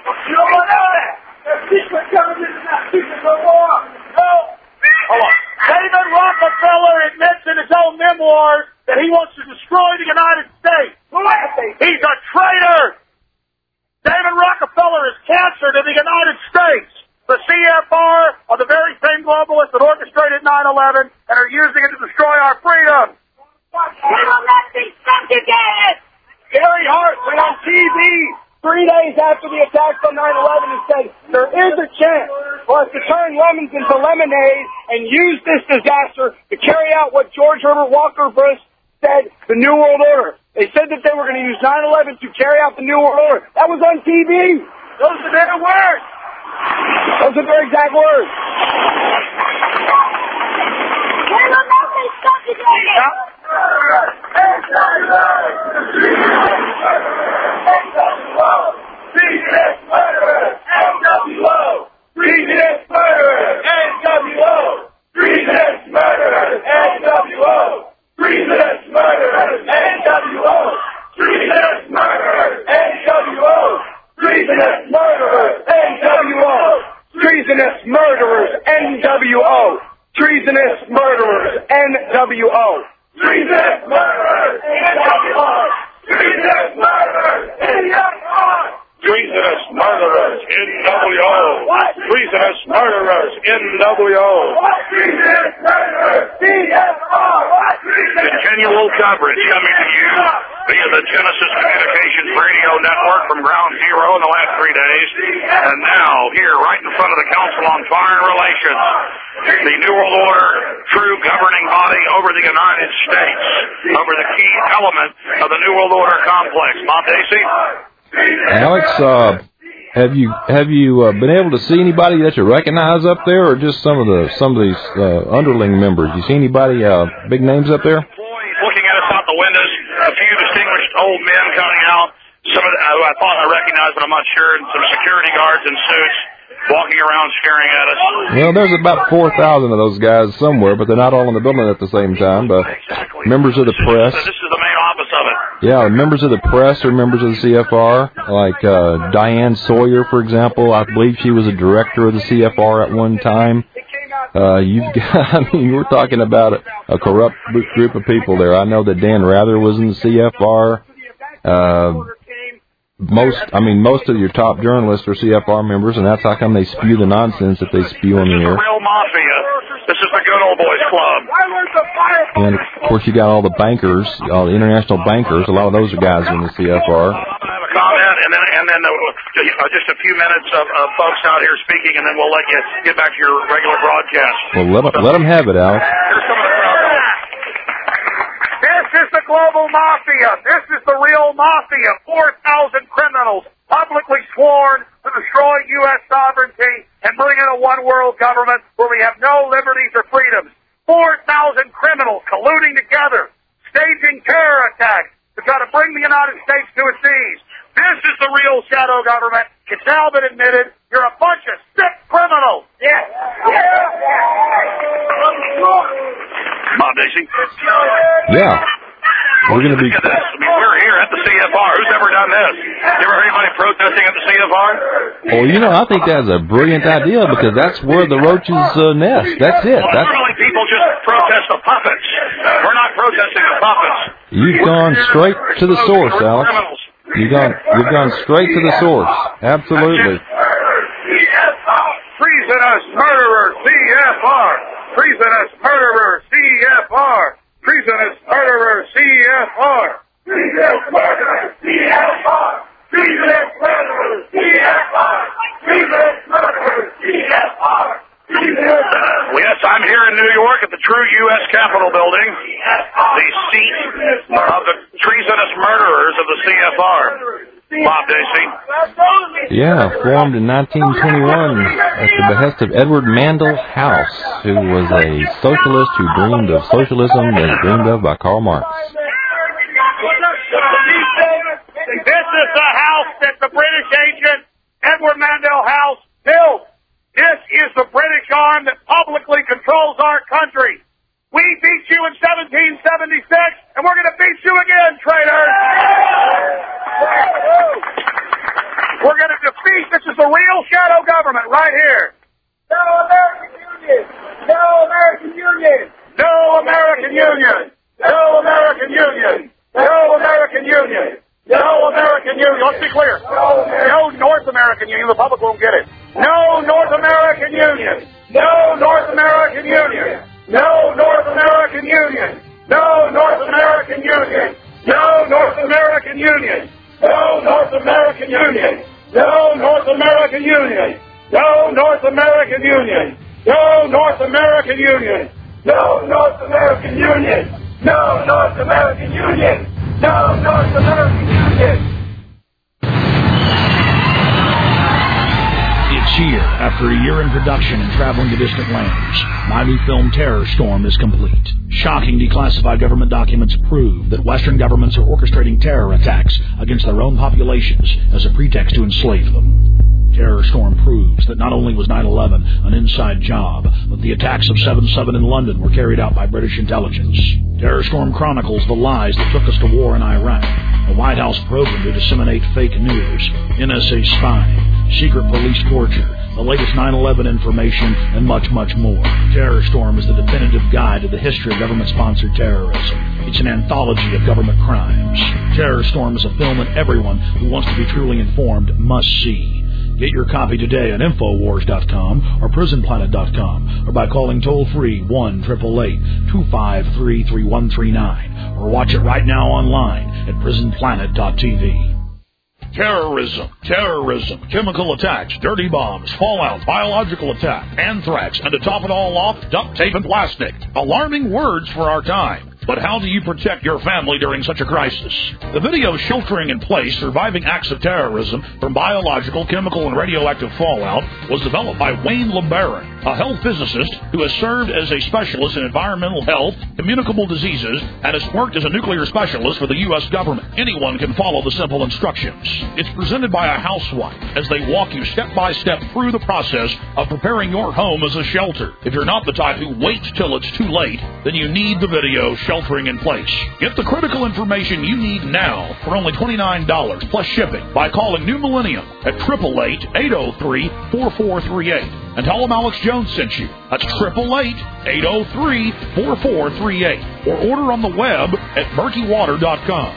Hold on. David Rockefeller admits in his own memoirs that he wants to destroy the United States. He's a traitor. David Rockefeller is cancer to the United States. The CFR are the very same globalists that orchestrated 9/11 and are using it to destroy our freedom. We will not be subjugated. Gary Hart went on TV 3 days after the attacks on 9/11 and said, there is a chance for us to turn lemons into lemonade and use this disaster to carry out what George Herbert Walker Bush said, the New World Order. They said that they were going to use 9/11 to carry out the New World Order. That was on TV. Those are their words. Those are their exact words. We will not be subjugated. Treasonous murderers, NWO. Treasonous murderers, NWO. Treasonous murderers, NWO. Treasonous murderers, NWO. Treasonous murderers, NWO. Treasonous murderers, NWO. Treasonous murderers, CFR. Continual coverage coming to you via the Genesis Communications Radio Network from Ground Zero in the last 3 days. And now, here, right in front of the Council on Foreign Relations, the New World Order true governing body over the United States, over the key element of the New World Order complex. Bob Dacey? Alex, have you been able to see anybody that you recognize up there, or just some of these underling members? You see anybody big names up there? Looking at us out the windows, a few distinguished old men coming out. Some of who I thought I recognized, but I'm not sure. And some security guards in suits walking around staring at us. Well, there's about 4,000 of those guys somewhere, but they're not all in the building at the same time. But exactly. Members of the press. This is the main office of it. Yeah, members of the press are members of the CFR, like Diane Sawyer, for example. I believe she was a director of the CFR at one time. You've got, I mean, we're talking about a corrupt group of people there. I know that Dan Rather was in the CFR. Most of your top journalists are CFR members, and that's how come they spew the nonsense that they spew on the air. Real mafia. This is the good old boys club. And of course, you got all the bankers, all the international bankers. A lot of those are guys in the CFR. I have a comment, and then just a few minutes of folks out here speaking, and then we'll let you get back to your regular broadcast. Well, let them have it, Alex. Here's some of the crowd. This is the global mafia. This is the real mafia. 4,000 criminals publicly sworn to destroy U.S. sovereignty and bring in a one-world government where we have no liberties or freedoms. 4,000 criminals colluding together, staging terror attacks to try to bring the United States to its knees. This is the real shadow government. It's now been admitted. You're a bunch of sick criminals. Yeah. Bob Dacey? Yeah. We're going to be... Look at this. I mean, we're here at the CFR. Who's ever done this? You ever heard anybody protesting at the CFR? Well, I think that's a brilliant idea because that's where the roaches nest. That's it. Well, normally people just protest the puppets. We're not protesting the puppets. You've gone straight to the source, Alex. You've gone straight to the source. Absolutely. Treasonous murderer, CFR. Treasonous murderer, CFR. Treasonous murderer, CFR. Treasonous murderer, CFR. Treasonous murderer, CFR. Treasonous murderer, CFR. Yes, I'm here in New York at the true U.S. Capitol building, the seat of the treasonous murderers of the CFR. Bob Dacey. Yeah, formed in 1921 at the behest of Edward Mandell House, who was a socialist who dreamed of socialism as dreamed of by Karl Marx. This is the house that the British agent Edward Mandell House built. This is the British arm that publicly controls our country. We beat you in 1776, and we're going to beat you again, traitors. We're going to defeat, this is the real shadow government right here. No American Union! No American Union! No American Union! No American Union! No American Union! No American Union! Let's be clear. No North American Union. The public won't get it. No North American Union! No North American Union! No North American Union! No North American Union! No North American Union! No North American Union! No North American Union! No North American Union! No North American Union! No North American Union! No North American Union! No North American Union! It's here. After a year in production and traveling to distant lands, my new film Terror Storm is complete. Shocking declassified government documents prove that Western governments are orchestrating terror attacks against their own populations as a pretext to enslave them. Terror Storm proves that not only was 9/11 an inside job, but the attacks of 7/7 in London were carried out by British intelligence. Terror Storm chronicles the lies that took us to war in Iraq, a White House program to disseminate fake news, NSA spying, secret police torture, the latest 9/11 information, and much, much more. Terror Storm is the definitive guide to the history of government-sponsored terrorism. It's an anthology of government crimes. Terror Storm is a film that everyone who wants to be truly informed must see. Get your copy today at Infowars.com or PrisonPlanet.com or by calling toll-free 1-888-253-3139 or watch it right now online at PrisonPlanet.tv. Terrorism, chemical attacks, dirty bombs, fallout, biological attack, anthrax, and to top it all off, duct tape and plastic. Alarming words for our time. But how do you protect your family during such a crisis? The video Sheltering in Place, Surviving Acts of Terrorism from Biological, Chemical, and Radioactive Fallout was developed by Wayne LeBaron, a health physicist who has served as a specialist in environmental health, communicable diseases, and has worked as a nuclear specialist for the U.S. government. Anyone can follow the simple instructions. It's presented by a housewife as they walk you step by step through the process of preparing your home as a shelter. If you're not the type who waits till it's too late, then you need the video Sheltering in Place. Get the critical information you need now for only $29 plus shipping by calling New Millennium at 888-803-4438 and tell them Alex Jones sent you. That's 888-803-4438 or order on the web at murkywater.com.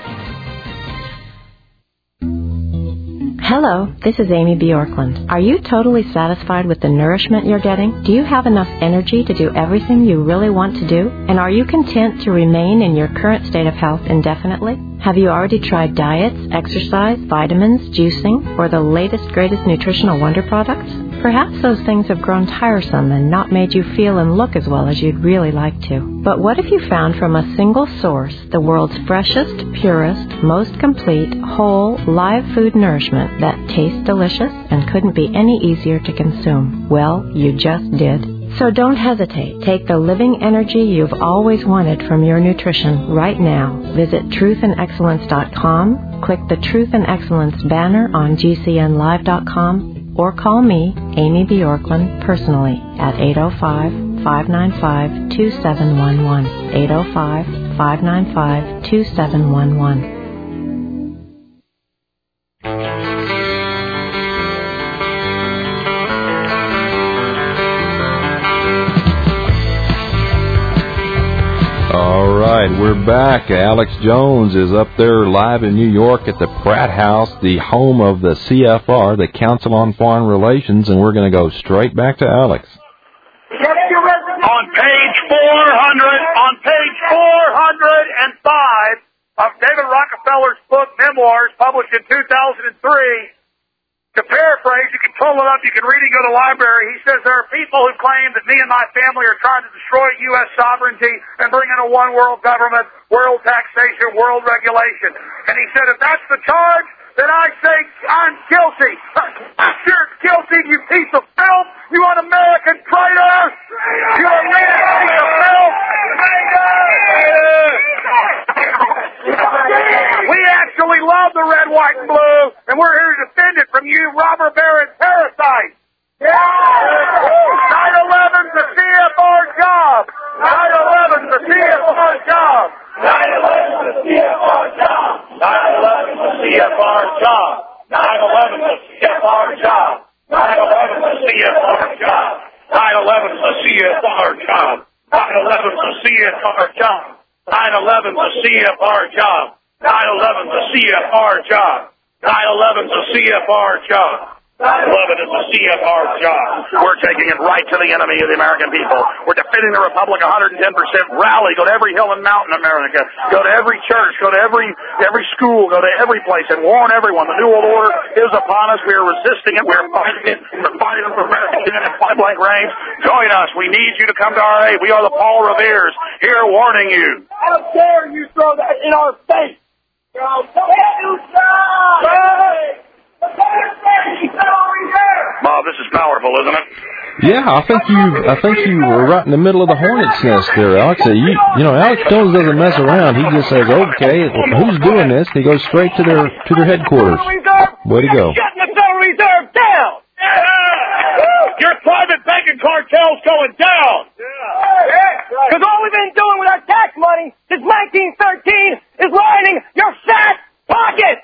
Hello, this is Amy Bjorklund. Are you totally satisfied with the nourishment you're getting? Do you have enough energy to do everything you really want to do? And are you content to remain in your current state of health indefinitely? Have you already tried diets, exercise, vitamins, juicing, or the latest, greatest nutritional wonder products? Perhaps those things have grown tiresome and not made you feel and look as well as you'd really like to. But what if you found from a single source the world's freshest, purest, most complete, whole, live food nourishment that tastes delicious and couldn't be any easier to consume? Well, you just did. So don't hesitate. Take the living energy you've always wanted from your nutrition right now. Visit truthandexcellence.com, click the Truth and Excellence banner on GCNlive.com, or call me, Amy Bjorklund, personally at 805-595-2711, 805-595-2711. All right, we're back. Alex Jones is up there live in New York at the Pratt House, the home of the CFR, the Council on Foreign Relations, and we're going to go straight back to Alex. On page 405 of David Rockefeller's book, Memoirs, published in 2003, to paraphrase, you can pull it up, you can read it, go to the library. He says there are people who claim that me and my family are trying to destroy U.S. sovereignty and bring in a one-world government, world taxation, world regulation. And he said, if that's the charge, then I say I'm guilty. You're guilty, you piece of filth. You un-American traitor. You're a piece of filth. We actually love the red, white, and blue, and we're here to defend it from you robber baron parasites. Yeah! 9/11's a CFR job. 9/11's a CFR job. 9/11's a CFR job. 9/11's a CFR job. 9/11's a CFR job. 9/11 is a CFR job. We're taking it right to the enemy of the American people. We're defending the Republic 110%. Rally. Go to every hill and mountain in America. Go to every church. Go to every school. Go to every place and warn everyone. The New World Order is upon us. We are resisting it. We are fighting it. We're fighting for America at point-blank range. Join us. We need you to come to our aid. We are the Paul Reveres here warning you. How dare you throw that in our face? Bob, this is powerful, isn't it? Yeah, I think you were right in the middle of the hornet's nest there, Alex. You know, Alex Jones doesn't mess around. He just says, "Okay, who's doing this?" He goes straight to their headquarters. Way to go! Shutting the Federal Reserve down. Your private banking cartel's going down. Because all we've been doing with our tax money since 1913 is lining your fat pockets.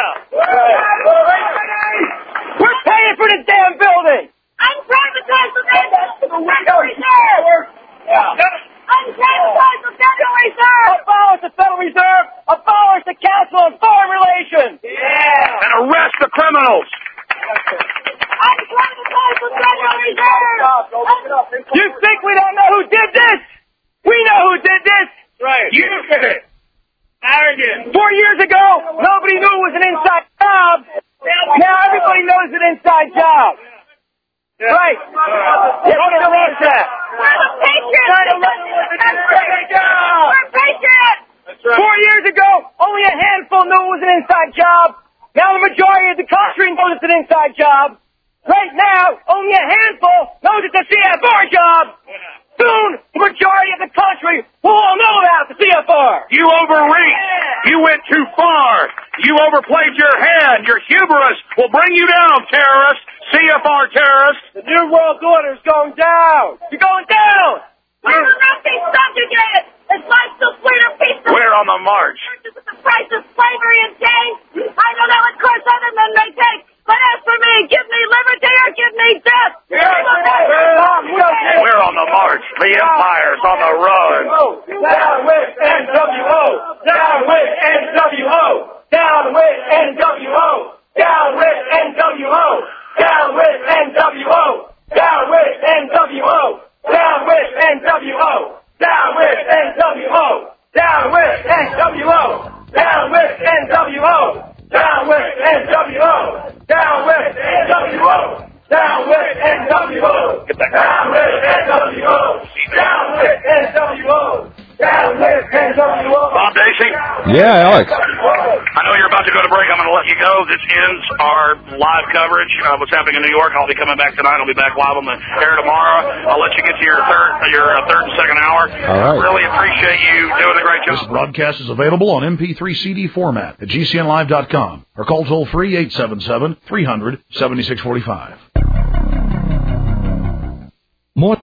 We're paying for this damn building. Unprivatized the Federal Reserve. Unprivatized the Federal Reserve. Abolish the Federal Reserve. Abolish the Council on Foreign Relations. And arrest the criminals. Unprivatized the Federal Reserve. You think we don't know who did this? We know who did this. Right. You did it. Arrogant. 4 years ago, nobody knew it was an inside job. Now everybody knows it's an inside job. Right. Don't arrest that. We're the Patriots. We're Patriots. That's right. 4 years ago, only a handful knew it was an inside job. Now the majority of the country knows it's an inside job. Right now, only a handful knows it's a CFR job. Soon, the majority of the country will all know about the CFR. You overreached. You went too far. You overplayed your hand. Your hubris will bring you down, terrorists. CFR terrorists. The New World Order is going down. You're going down. We're nothing subjugated. It's like the sweeter piece of... We're on the march. ...with the price of slavery and change. I know that would cost other men may take. But as for me, give me liberty or give me death. We're on the march. The empire's on the run. Down with NWO. Down with NWO. Down with NWO. Down with NWO. Down with NWO. Down with NWO. Down with NWO. Down with NWO. Down with NWO. Down with NWO. Down with NWO. Down with NWO. Down with NWO. Get the down with NWO. Down with NWO. Down with NWO. Bob Dacey? Yeah, Alex. I know you're about to go to break. I'm going to let you go. This ends our live coverage of what's happening in New York. I'll be coming back tonight. I'll be back live on the air tomorrow. I'll let you get to your third and second hour. All right. Really appreciate you doing a great job. This broadcast is available on MP3 CD format at GCNlive.com or call toll-free 877-300-7645. More